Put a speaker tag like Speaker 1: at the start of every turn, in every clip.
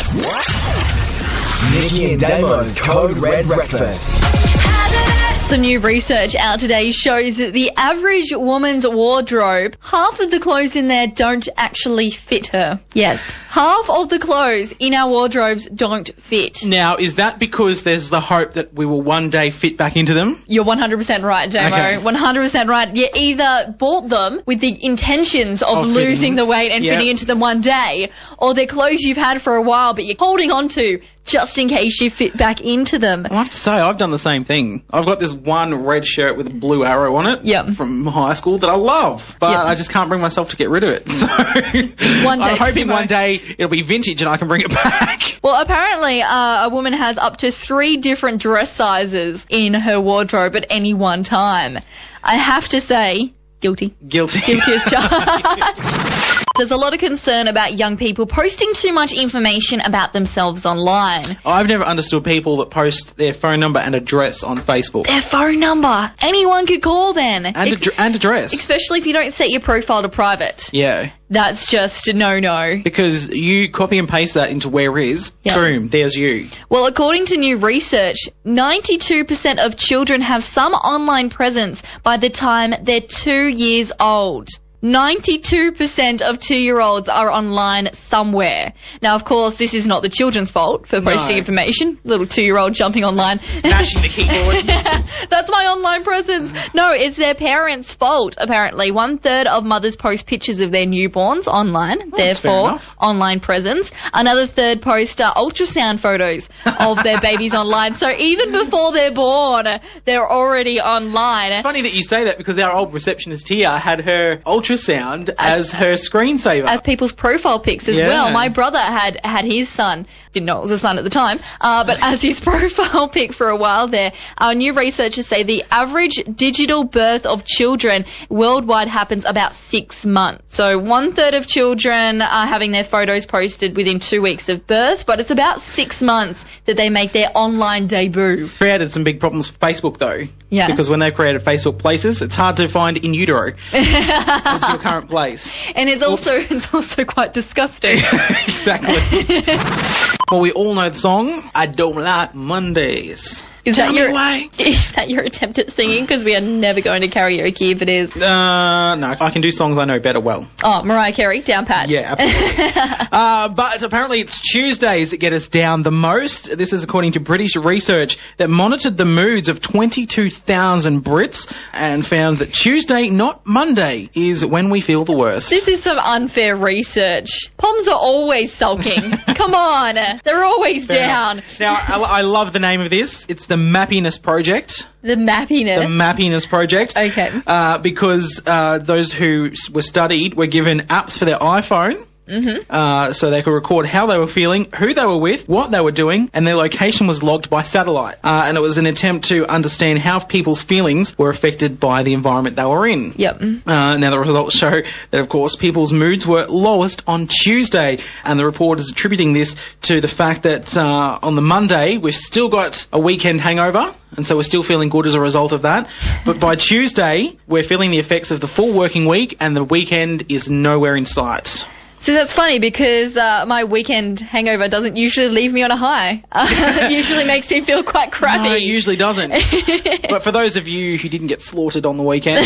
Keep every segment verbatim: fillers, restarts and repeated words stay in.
Speaker 1: Nikki and Damo's Code Red Breakfast.
Speaker 2: Some new research out today shows that the average woman's wardrobe, half of the clothes in there don't actually fit her. Yes, half of the clothes in our wardrobes don't fit.
Speaker 3: Now, is that because there's the hope that we will one day fit back into them?
Speaker 2: You're one hundred percent right, Damo.
Speaker 3: Okay.
Speaker 2: one hundred percent right. You either bought them with the intentions of
Speaker 3: Of
Speaker 2: losing
Speaker 3: fitting.
Speaker 2: the weight and
Speaker 3: Yep.
Speaker 2: fitting into them one day, or they're clothes you've had for a while but you're holding on to just in case you fit back into them.
Speaker 3: I have to say, I've done the same thing. I've got this one red shirt with a blue arrow on it
Speaker 2: Yep.
Speaker 3: from high school that I love, but
Speaker 2: Yep.
Speaker 3: I just can't bring myself to get rid of it. So
Speaker 2: One day,
Speaker 3: I'm hoping
Speaker 2: Damo.
Speaker 3: one day it'll be vintage and I can bring it back.
Speaker 2: Well, apparently, uh, a woman has up to three different dress sizes in her wardrobe at any one time. I have to say, guilty.
Speaker 3: Guilty.
Speaker 2: Guilty as charged. There's a lot of concern about young people posting too much information about themselves online.
Speaker 3: I've never understood people that post their phone number and address on Facebook.
Speaker 2: Their phone number. Anyone could call then.
Speaker 3: And,
Speaker 2: Ex-
Speaker 3: ad- and address.
Speaker 2: especially if you don't set your profile to private.
Speaker 3: Yeah.
Speaker 2: That's just a no-no.
Speaker 3: Because you copy and paste that into where is,
Speaker 2: Yep.
Speaker 3: boom, there's you.
Speaker 2: Well, according to new research, ninety-two percent of children have some online presence by the time they're two years old. ninety-two percent of two-year-olds are online somewhere. Now, of course, this is not the children's fault for posting
Speaker 3: No.
Speaker 2: information. Little two-year-old jumping online.
Speaker 3: Mashing the keyboard.
Speaker 2: That's my online presence. No, it's their parents' fault, apparently. One-third of mothers post pictures of their newborns online,
Speaker 3: that's fair
Speaker 2: therefore
Speaker 3: enough.
Speaker 2: online presence. Another third post uh, ultrasound photos of their babies online. So even before they're born, they're already online.
Speaker 3: It's funny that you say that because our old receptionist here had her ultrasound as, her screensaver.
Speaker 2: As people's profile pics as
Speaker 3: Yeah.
Speaker 2: well. My brother had had his son. Didn't know it was a son at the time, uh, but as his profile pic for a while there. Our new researchers say the average digital birth of children worldwide happens about six months. So one third of children are having their photos posted within two weeks of birth, but it's about six months that they make their online debut.
Speaker 3: Created some big problems for Facebook though.
Speaker 2: Yeah.
Speaker 3: Because when they've created Facebook places, it's hard to find in utero as your current place.
Speaker 2: And it's also it's also quite disgusting.
Speaker 3: Exactly. Well, we all know the song, I Don't Like Mondays.
Speaker 2: Is
Speaker 3: Tell
Speaker 2: that
Speaker 3: me
Speaker 2: your
Speaker 3: why.
Speaker 2: is that your attempt at singing? Because we are never going to karaoke if it is.
Speaker 3: Uh, no, I can do songs I know better well.
Speaker 2: Oh, Mariah Carey, down pat.
Speaker 3: Yeah, absolutely. uh, but apparently it's Tuesdays that get us down the most. This is according to British research that monitored the moods of twenty-two thousand Brits and found that Tuesday, not Monday, is when we feel the worst.
Speaker 2: This is some unfair research. Poms are always sulking. Come on. They're always
Speaker 3: Fair
Speaker 2: down.
Speaker 3: enough. Now, I, I love the name of this. It's the Mappiness Project.
Speaker 2: The mappiness.
Speaker 3: The Mappiness Project.
Speaker 2: Okay.
Speaker 3: Uh, because uh, those who s- were studied were given apps for their iPhone. Mm-hmm. Uh, so they could record how they were feeling, who they were with, what they were doing, and their location was logged by satellite. Uh, and it was an attempt to understand how people's feelings were affected by the environment they were in.
Speaker 2: Yep.
Speaker 3: Uh, now, the results show that, of course, people's moods were lowest on Tuesday, and the report is attributing this to the fact that uh, on the Monday, we've still got a weekend hangover, and so we're still feeling good as a result of that. But by Tuesday, we're feeling the effects of the full working week, and the weekend is nowhere in sight.
Speaker 2: So that's funny because uh, my weekend hangover doesn't usually leave me on a high. Uh, it usually makes me feel quite crappy.
Speaker 3: No, it usually doesn't. But for those of you who didn't get slaughtered on the weekend,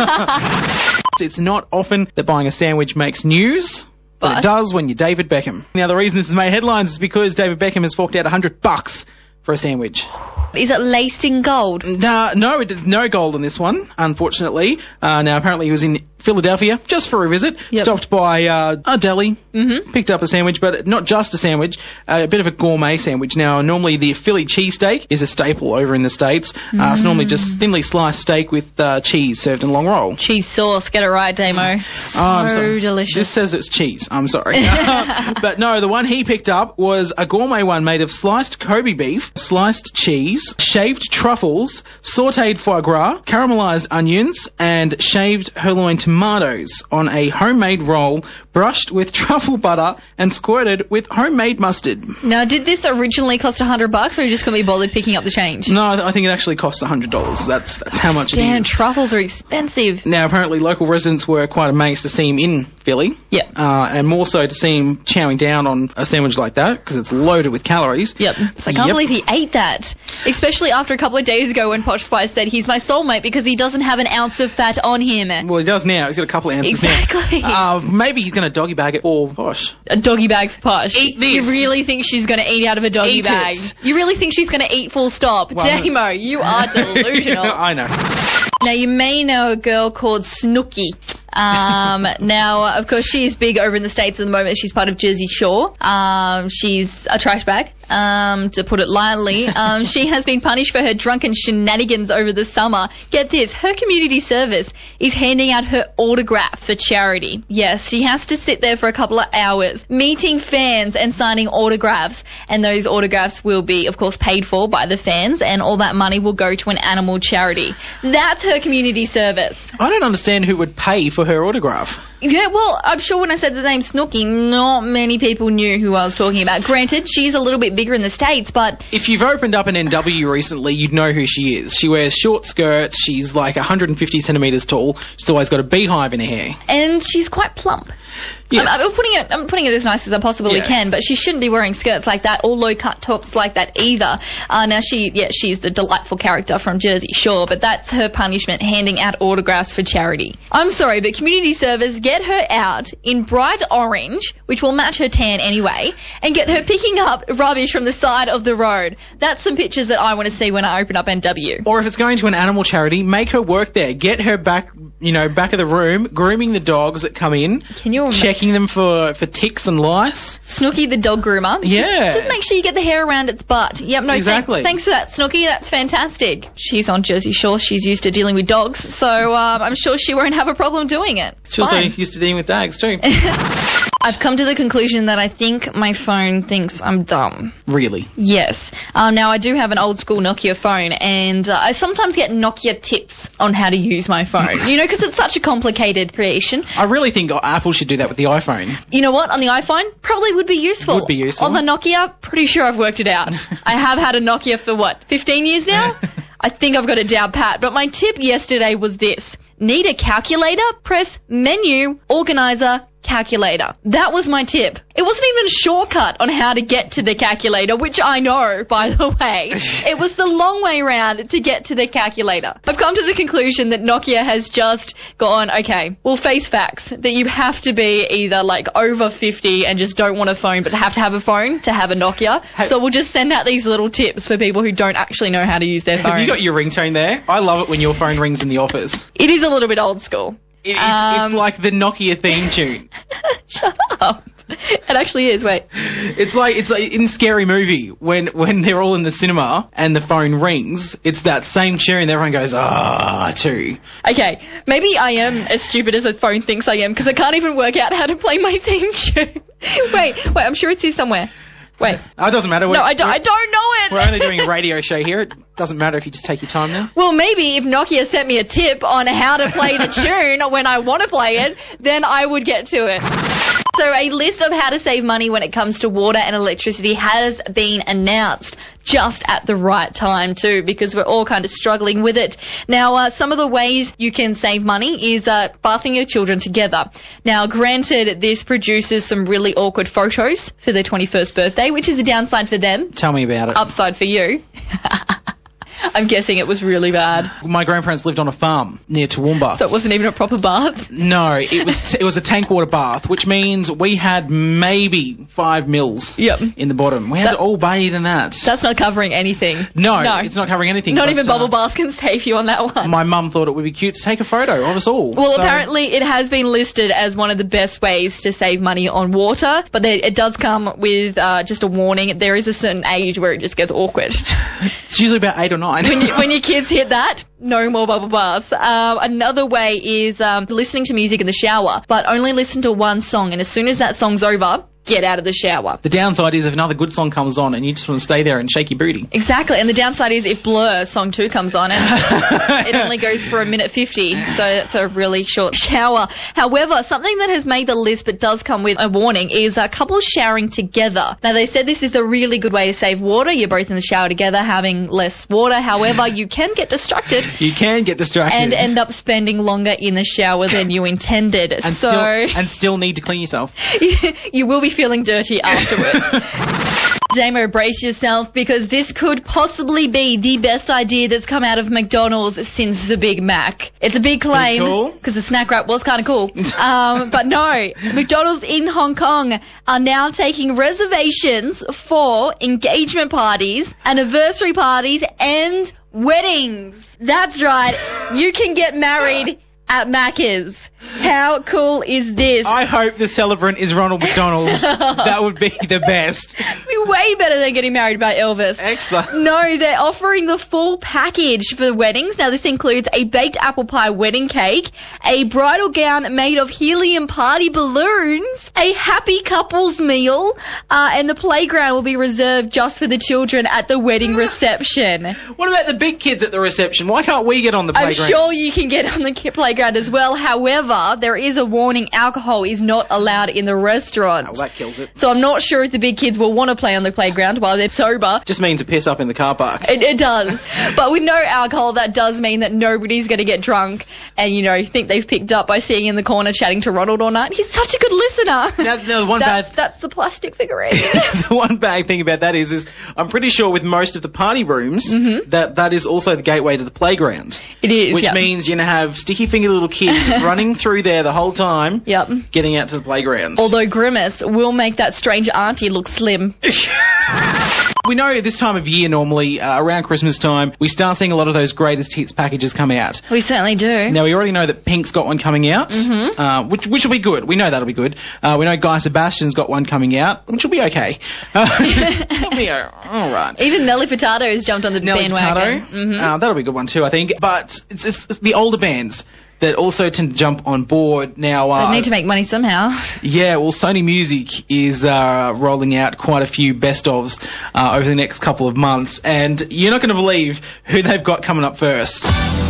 Speaker 3: uh, it's not often that buying a sandwich makes news. But,
Speaker 2: But-
Speaker 3: it does when you're David Beckham. Now, the reason this has made headlines is because David Beckham has forked out one hundred bucks for a sandwich.
Speaker 2: Is it laced in gold?
Speaker 3: Nah, no, it did no gold on this one, unfortunately. Uh, now, apparently he was in Philadelphia just for a visit,
Speaker 2: Yep.
Speaker 3: stopped by uh, a deli, mm-hmm. picked up a sandwich, but not just a sandwich, uh, a bit of a gourmet sandwich. Now, normally the Philly cheesesteak is a staple over in the States. Uh, it's normally just thinly sliced steak with uh, cheese served in a long roll.
Speaker 2: Cheese sauce. Get it right, Damo. So
Speaker 3: Oh, I'm sorry.
Speaker 2: delicious.
Speaker 3: This says it's cheese. I'm sorry. But no, the one he picked up was a gourmet one made of sliced Kobe beef, sliced cheese, shaved truffles, sautéed foie gras, caramelized onions, and shaved Herloin tomatoes. tomatoes on a homemade roll, brushed with truffle butter and squirted with homemade mustard.
Speaker 2: Now, did this originally cost a hundred bucks, or you just couldn't be bothered picking up the change?
Speaker 3: No, I think it actually costs one hundred dollars. That's, that's how much
Speaker 2: Damn,
Speaker 3: it is.
Speaker 2: truffles are expensive.
Speaker 3: Now, apparently local residents were quite amazed to see him in Philly.
Speaker 2: Yep.
Speaker 3: Uh, and more so to see him chowing down on a sandwich like that, because it's loaded with calories.
Speaker 2: Yep. So I can't
Speaker 3: Yep.
Speaker 2: believe he ate that. Especially after a couple of days ago when Posh Spice said he's my soulmate because he doesn't have an ounce of fat on him.
Speaker 3: Well, he does now. He's got a couple of ounces
Speaker 2: Exactly.
Speaker 3: now. Uh, maybe he's going to doggy bag it for Posh.
Speaker 2: A doggy bag for Posh.
Speaker 3: Eat this.
Speaker 2: You really think she's going to eat out of a doggy
Speaker 3: Eat
Speaker 2: bag?
Speaker 3: it.
Speaker 2: You really think she's going to eat full stop?
Speaker 3: Well,
Speaker 2: Damo, you are delusional.
Speaker 3: I know.
Speaker 2: Now, you may know a girl called Snooki. Um, now, of course, she is big over in the States at the moment. She's part of Jersey Shore. Um, she's a trash bag, um, to put it lightly. Um, she has been punished for her drunken shenanigans over the summer. Get this, her community service is handing out her autograph for charity. Yes, she has to sit there for a couple of hours, meeting fans and signing autographs. And those autographs will be, of course, paid for by the fans, and all that money will go to an animal charity. That's her community service.
Speaker 3: I don't understand who would pay for her autograph.
Speaker 2: Yeah, well, I'm sure when I said the name Snooki, not many people knew who I was talking about. Granted, she's a little bit bigger in the States, but...
Speaker 3: If you've opened up an N W recently, you'd know who she is. She wears short skirts, she's like one hundred fifty centimetres tall, she's always got a beehive in her hair.
Speaker 2: And she's quite plump.
Speaker 3: Yes.
Speaker 2: I'm, I'm putting it. I'm putting it as nice as I possibly
Speaker 3: Yeah.
Speaker 2: can, but she shouldn't be wearing skirts like that or low-cut tops like that either. Uh, now she, yeah, she's the delightful character from Jersey Shore, but that's her punishment: handing out autographs for charity. I'm sorry, but community service, get her out in bright orange, which will match her tan anyway, and get her picking up rubbish from the side of the road. That's some pictures that I want to see when I open up N W.
Speaker 3: Or if it's going to an animal charity, make her work there. Get her back, you know, back of the room, grooming the dogs that come in.
Speaker 2: Can you imagine?
Speaker 3: Checking them for, for ticks and lice.
Speaker 2: Snooki the dog groomer.
Speaker 3: Yeah.
Speaker 2: Just, just make sure you get the hair around its butt. Yep, no,
Speaker 3: Exactly.
Speaker 2: thank- thanks for that, Snooki. That's fantastic. She's on Jersey Shore. She's used to dealing with dogs, so um, I'm sure she won't have a problem doing it. It's
Speaker 3: She also
Speaker 2: fine.
Speaker 3: used to dealing with dags too.
Speaker 2: I've come to the conclusion that I think my phone thinks I'm dumb.
Speaker 3: Really?
Speaker 2: Yes. Um, now, I do have an old school Nokia phone, and uh, I sometimes get Nokia tips on how to use my phone. You know, because it's such a complicated creation.
Speaker 3: I really think Apple should do that with the iPhone.
Speaker 2: You know what? On the iPhone, probably would be useful.
Speaker 3: Would be useful.
Speaker 2: On the Nokia, pretty sure I've worked it out. I have had a Nokia for what, fifteen years now? I think I've got it down pat. But my tip yesterday was this. Need a calculator? Press menu, organizer, calculator. That was my tip. It wasn't even a shortcut on how to get to the calculator, which I know, by the way. It was the long way round to get to the calculator. I've come to the conclusion that Nokia has just gone, okay, we'll face facts, that you have to be either like over fifty and just don't want a phone but have to have a phone to have a Nokia. So we'll just send out these little tips for people who don't actually know how to use their phone.
Speaker 3: Have you got your ringtone there? I love it when your phone rings in the office.
Speaker 2: It is a little bit old school.
Speaker 3: It, it's,
Speaker 2: Um,
Speaker 3: it's like the Nokia theme tune.
Speaker 2: Shut up. It actually is, wait.
Speaker 3: It's like it's like in Scary Movie when when they're all in the cinema and the phone rings. It's that same tune. Everyone goes ah too.
Speaker 2: Okay, maybe I am as stupid as a phone thinks I am because I can't even work out how to play my theme tune. wait, wait, I'm sure it's here somewhere. Wait.
Speaker 3: Oh, it doesn't matter.
Speaker 2: No, I don't, I don't know it.
Speaker 3: We're only doing a radio show here. It doesn't matter if you just take your time now.
Speaker 2: Well, maybe if Nokia sent me a tip on how to play the tune when I want to play it, then I would get to it. So a list of how to save money when it comes to water and electricity has been announced just at the right time too, because we're all kind of struggling with it. Now, uh, some of the ways you can save money is uh, bathing your children together. Now, granted, this produces some really awkward photos for their twenty-first birthday, which is a downside for them,
Speaker 3: Tell me about it.
Speaker 2: upside for you. I'm guessing it was really bad.
Speaker 3: My grandparents lived on a farm near Toowoomba.
Speaker 2: So it wasn't even a proper bath?
Speaker 3: No, it was t- it was a tank water bath, which means we had maybe five mils
Speaker 2: Yep.
Speaker 3: in the bottom. We had
Speaker 2: That-
Speaker 3: to all bathe in that.
Speaker 2: That's not covering anything.
Speaker 3: no,
Speaker 2: no.
Speaker 3: it's not covering anything.
Speaker 2: Not
Speaker 3: but,
Speaker 2: even
Speaker 3: uh,
Speaker 2: bubble baths can save you on that one.
Speaker 3: My mum thought it would be cute to take a photo of us all.
Speaker 2: Well,
Speaker 3: So-
Speaker 2: apparently it has been listed as one of the best ways to save money on water, but there, it does come with uh, just a warning. There is a certain age where it just gets awkward.
Speaker 3: it's usually about eight or nine.
Speaker 2: when, you, when your kids hit that, No more bubble baths. Um, another way is um, listening to music in the shower, but only listen to one song, and as soon as that song's over, get out of the shower.
Speaker 3: The downside is if another good song comes on and you just want to stay there and shake your booty.
Speaker 2: Exactly, and the downside is if Blur song two comes on and it only goes for a minute fifty, so that's a really short shower. However, something that has made the list but does come with a warning is uh, couples showering together. Now, they said this is a really good way to save water. You're both in the shower together having less water. However, you can get distracted.
Speaker 3: You can get distracted.
Speaker 2: And end up spending longer in the shower than you intended.
Speaker 3: and
Speaker 2: so
Speaker 3: still, And still need to clean yourself.
Speaker 2: You will be feeling dirty afterwards. Damo, brace yourself, because this could possibly be the best idea that's come out of McDonald's since the Big Mac. It's a big claim, because
Speaker 3: cool.
Speaker 2: the snack wrap was kind of cool. um, but no, McDonald's in Hong Kong are now taking reservations for engagement parties, anniversary parties, and weddings. That's right. You can get married at Macca's. How cool is this?
Speaker 3: I hope the celebrant is Ronald McDonald. That would be the best.
Speaker 2: It'd be way better than getting married by Elvis.
Speaker 3: Excellent.
Speaker 2: No, they're offering the full package for the weddings. Now, this includes a baked apple pie wedding cake, a bridal gown made of helium party balloons, a happy couples meal, uh, and the playground will be reserved just for the children at the wedding reception.
Speaker 3: What about the big kids at the reception? Why can't we get on the playground?
Speaker 2: I'm sure you can get on the ki- playground as well. However, there is a warning: alcohol is not allowed in the restaurant.
Speaker 3: Oh, that kills it.
Speaker 2: So I'm not sure if the big kids will want to play on the playground while they're sober.
Speaker 3: Just means to piss up in the car park.
Speaker 2: It, it does. But with no alcohol, that does mean that nobody's going to get drunk and, you know, think they've picked up by sitting in the corner chatting to Ronald all night. He's such a good listener.
Speaker 3: Now, the one
Speaker 2: that's,
Speaker 3: bad...
Speaker 2: that's the plastic figurine.
Speaker 3: The one bad thing about that is, is I'm pretty sure with most of the party rooms, mm-hmm. that that is also the gateway to the playground.
Speaker 2: It is,
Speaker 3: Which
Speaker 2: yep.
Speaker 3: means you're going to have sticky-fingered little kids running through there the whole time,
Speaker 2: yep.
Speaker 3: getting out to the playground.
Speaker 2: Although Grimace will make that strange auntie look slim.
Speaker 3: We know this time of year normally, uh, around Christmas time, we start seeing a lot of those greatest hits packages come out.
Speaker 2: We certainly do.
Speaker 3: Now, we already know that Pink's got one coming out,
Speaker 2: mm-hmm.
Speaker 3: uh, which which will be good. We know that'll be good. Uh, we know Guy Sebastian's got one coming out, which will be okay. Uh, it'll be uh, all right.
Speaker 2: Even Nelly Furtado has jumped on the
Speaker 3: Nelly
Speaker 2: bandwagon.
Speaker 3: Furtado,
Speaker 2: mm-hmm.
Speaker 3: uh, that'll be a good one too, I think. But it's, it's, it's the older bands that also tend to jump on board now. Uh,
Speaker 2: They need to make money somehow.
Speaker 3: Yeah, well, Sony Music is uh, rolling out quite a few best-ofs uh, over the next couple of months, and you're not going to believe who they've got coming up first.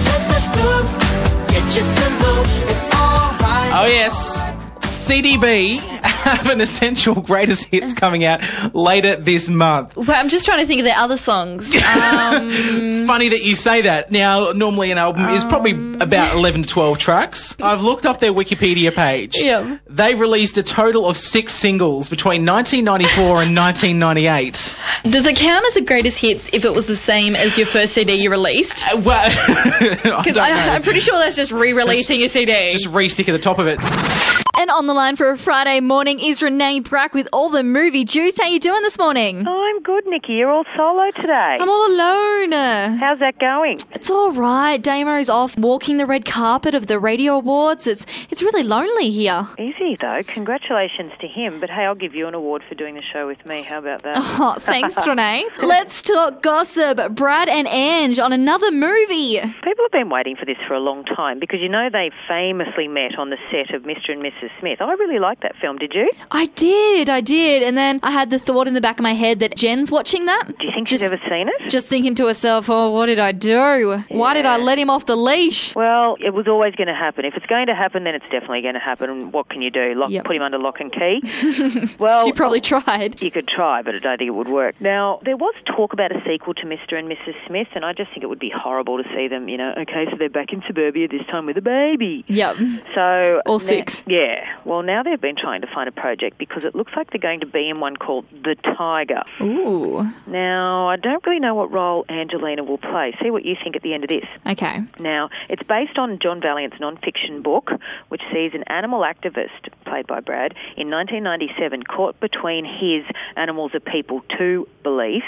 Speaker 3: Oh, yes. C D B have an essential greatest hits coming out later this month.
Speaker 2: Well, I'm just trying to think of their other songs. Um,
Speaker 3: Funny that you say that. Now, normally an album is probably
Speaker 2: um,
Speaker 3: about eleven to twelve tracks. I've looked up their Wikipedia page.
Speaker 2: Yeah.
Speaker 3: They released a total of six singles between nineteen ninety-four and nineteen ninety-eight.
Speaker 2: Does it count as a greatest hits if it was the same as your first C D you released?
Speaker 3: Uh, well,
Speaker 2: Because I'm pretty sure that's just re-releasing
Speaker 3: just,
Speaker 2: a C D.
Speaker 3: Just re-stick at the top of it.
Speaker 4: And on the line for a Friday morning is Renee Brack with all the movie juice. How you doing this morning?
Speaker 5: I'm good, Nikki. You're all solo today.
Speaker 4: I'm all alone.
Speaker 5: How's that going?
Speaker 4: It's all right. Damo's off walking the red carpet of the Radio Awards. It's it's really lonely here.
Speaker 5: Easy, though. Congratulations to him. But, hey, I'll give you an award for doing the show with me. How about that?
Speaker 4: Oh, thanks, Renee. Let's talk gossip. Brad and Ange on another movie.
Speaker 5: People have been waiting for this for a long time because, you know, they famously met on the set of Mister and Missus Smith. I really liked that film. Did you?
Speaker 4: I did. I did. And then I had the thought in the back of my head that Jen's watching that.
Speaker 5: Do you think
Speaker 4: just,
Speaker 5: she's ever seen it?
Speaker 4: Just thinking to herself, oh, what did I do? Yeah. Why did I let him off the leash?
Speaker 5: Well, it was always going to happen. If it's going to happen, then it's definitely going to happen. And what can you do? Lock,
Speaker 4: yep.
Speaker 5: Put him under lock and key? Well,
Speaker 4: she probably tried.
Speaker 5: You could try, but I don't think it would work. Now, there was talk about a sequel to Mister and Missus Smith, and I just think it would be horrible to see them, you know, okay, so they're back in suburbia, this time with a baby.
Speaker 4: Yep.
Speaker 5: So
Speaker 4: all
Speaker 5: now,
Speaker 4: six.
Speaker 5: Yeah. Well, now they've been trying to find a project because it looks like they're going to be in one called The Tiger.
Speaker 4: Ooh.
Speaker 5: Now, I don't really know what role Angelina will play. See what you think at the end of this.
Speaker 4: Okay.
Speaker 5: Now, it's based on John Valiant's non-fiction book, which sees an animal activist, played by Brad, in nineteen ninety-seven, caught between his animals are people two beliefs,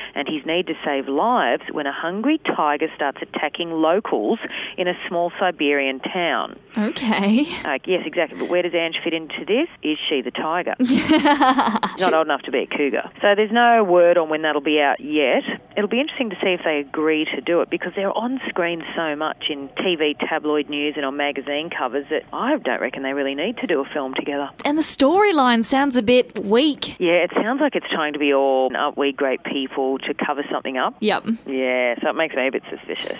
Speaker 5: and his need to save lives when a hungry tiger starts attacking locals in a small Siberian town.
Speaker 4: Okay.
Speaker 5: Uh, yes, exactly. But where does Ange fit into this? Is she the tiger? She's not old enough to be a cougar. So there's no word on when that'll be out yet. It'll be interesting to see if they agree to do it, because they're on screen so much in T V, tabloid news and on magazine covers that I don't reckon they really need to do a film together.
Speaker 4: And the storyline sounds a bit weak.
Speaker 5: Yeah, it sounds like it's trying to be all, aren't we great people, to cover something up.
Speaker 4: Yep.
Speaker 5: Yeah, so it makes me a bit suspicious.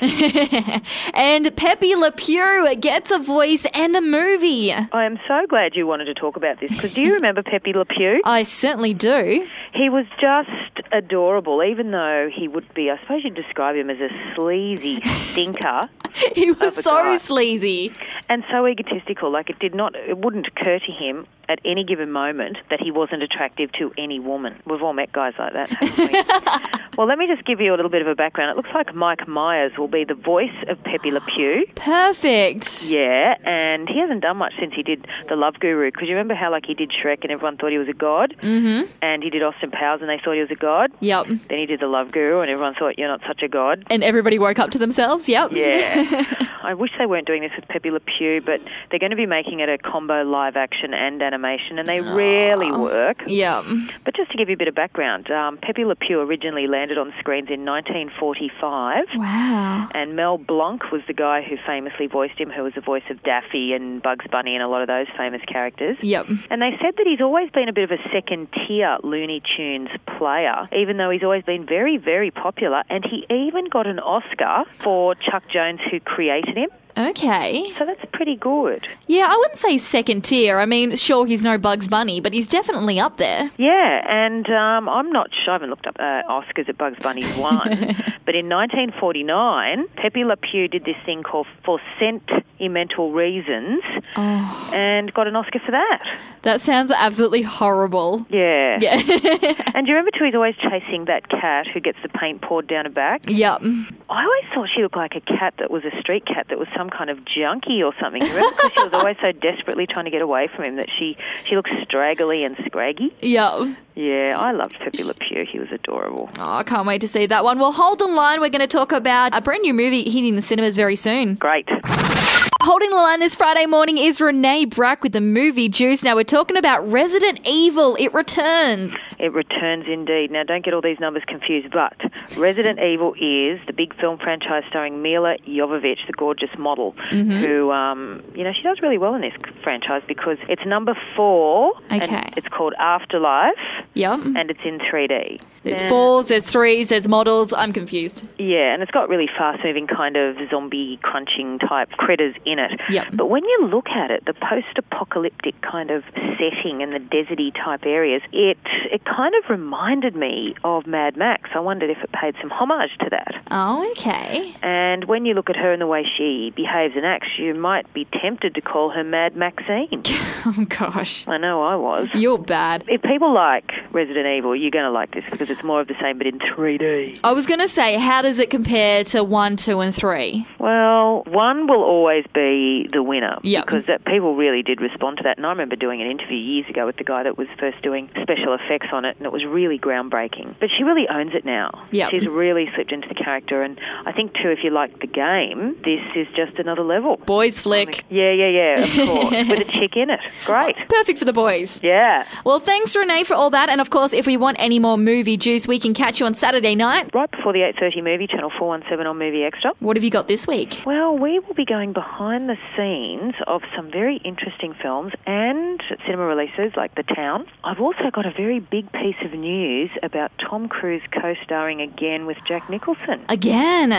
Speaker 4: And Pepe Le Pew gets a voice and a movie.
Speaker 5: I am so glad you wanted to talk about this, because do you remember Pepe Le Pew?
Speaker 4: I certainly do.
Speaker 5: He was just adorable, even though he would be, I suppose you'd describe him as a sleazy stinker.
Speaker 4: He was
Speaker 5: of a
Speaker 4: so
Speaker 5: guy.
Speaker 4: sleazy.
Speaker 5: And so egotistical. Like, it did not, it wouldn't occur to him at any given moment that he wasn't attractive to any woman. We've all met guys like that, haven't we? Well, let me just give you a little bit of a background. It looks like Mike Myers will be the voice of Pepe Le Pew.
Speaker 4: Perfect.
Speaker 5: Yeah, and he hasn't done much since he did The Love Guru, because you remember how, like, he did Shrek and everyone thought he was a god?
Speaker 4: Mm-hmm.
Speaker 5: And he did Austin Powers and they thought he was a god?
Speaker 4: Yep.
Speaker 5: Then he did The Love Guru and everyone thought, you're not such a god.
Speaker 4: And everybody woke up to themselves, yep.
Speaker 5: Yeah. I wish they weren't doing this with Pepe Le Pew, but they're going to be making it a combo live action and animation, and they rarely work.
Speaker 4: Yep.
Speaker 5: But just to give you a bit of background, um, Pepe Le Pew originally landed on screens in nineteen forty-five.
Speaker 4: Wow.
Speaker 5: And Mel Blanc was the guy who famously voiced him, who was the voice of Daffy and Bugs Bunny and a lot of those famous characters.
Speaker 4: Yep.
Speaker 5: And they said that he's always been a bit of a second-tier Looney Tunes player, even though he's always been very, very popular. And he even got an Oscar for Chuck Jones, who created him.
Speaker 4: Okay.
Speaker 5: So that's pretty good.
Speaker 4: Yeah, I wouldn't say second tier. I mean, sure, he's no Bugs Bunny, but he's definitely up there.
Speaker 5: Yeah, and um, I'm not sure, I haven't looked up uh, Oscars that Bugs Bunny won, but in nineteen forty-nine, Pepe Le Pew did this thing called For Sentimental Reasons,
Speaker 4: Oh,
Speaker 5: and got an Oscar for that.
Speaker 4: that sounds absolutely horrible.
Speaker 5: Yeah.
Speaker 4: Yeah.
Speaker 5: And do you remember too, he's always chasing that cat who gets the paint poured down her back?
Speaker 4: Yep.
Speaker 5: I always thought she looked like a cat that was a street cat that was some kind of junkie or something. You remember? Because she was always so desperately trying to get away from him that she, she looked straggly and scraggy.
Speaker 4: Yep.
Speaker 5: Yeah, I loved Pepe Le Pew. He was adorable.
Speaker 4: Oh, I can't wait to see that one. Well, hold the line. We're going to talk about a brand new movie hitting the cinemas very soon.
Speaker 5: Great.
Speaker 4: Holding the line this Friday morning is Renee Brack with the movie Juice. Now, we're talking about Resident Evil. It returns.
Speaker 5: It returns indeed. Now, don't get all these numbers confused, but Resident Evil is the big film franchise starring Mila Jovovich, the gorgeous model,
Speaker 4: Mm-hmm.
Speaker 5: who, um, you know, she does really well in this franchise because it's number four.
Speaker 4: Okay.
Speaker 5: And it's called Afterlife,
Speaker 4: Yep.
Speaker 5: and it's in three D.
Speaker 4: There's
Speaker 5: Now-
Speaker 4: fours, there's threes, there's models. I'm confused.
Speaker 5: Yeah, and it's got really fast-moving kind of zombie crunching type critters in it.
Speaker 4: Yep.
Speaker 5: But when you look at it, the post-apocalyptic kind of setting and the deserty type areas, it it kind of reminded me of Mad Max. I wondered if it paid some homage to that.
Speaker 4: Oh, okay.
Speaker 5: And when you look at her and the way she behaves and acts, you might be tempted to call her Mad Maxine.
Speaker 4: Oh, gosh.
Speaker 5: I know I was.
Speaker 4: You're bad.
Speaker 5: If people like Resident Evil, you're going to like this because it's more of the same but in three D.
Speaker 4: I was going to say, how does it compare to one, two, and three?
Speaker 5: Well, one will always be the winner
Speaker 4: Yep.
Speaker 5: because that people really did respond to that. And I remember doing an interview years ago with the guy that was first doing special effects on it, and it was really groundbreaking. But she really owns it now.
Speaker 4: Yep.
Speaker 5: She's really slipped into the character, and I think too, if you like the game, this is just another level.
Speaker 4: Boys flick.
Speaker 5: Yeah, yeah, yeah, of course, with a chick in it. Great.
Speaker 4: Perfect for the boys.
Speaker 5: Yeah.
Speaker 4: Well, thanks, Renee, for all that. And, of course, if we want any more movie juice, we can catch you on Saturday night.
Speaker 5: Right before the eight thirty movie, Channel four one seven on Movie Extra.
Speaker 4: What have you got this week?
Speaker 5: Well, we will be going behind the scenes of some very interesting films and cinema releases like The Town. I've also got a very big piece of news about Tom Cruise co-starring again with Jack Nicholson.
Speaker 4: Again.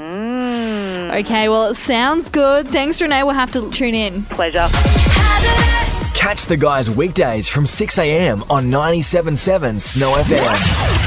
Speaker 5: Mm,
Speaker 4: Okay, well, it sounds good. Thanks, Renee. We'll have to tune in.
Speaker 5: pleasure.
Speaker 1: Catch the guys weekdays from six a.m. on ninety-seven point seven Snow F M.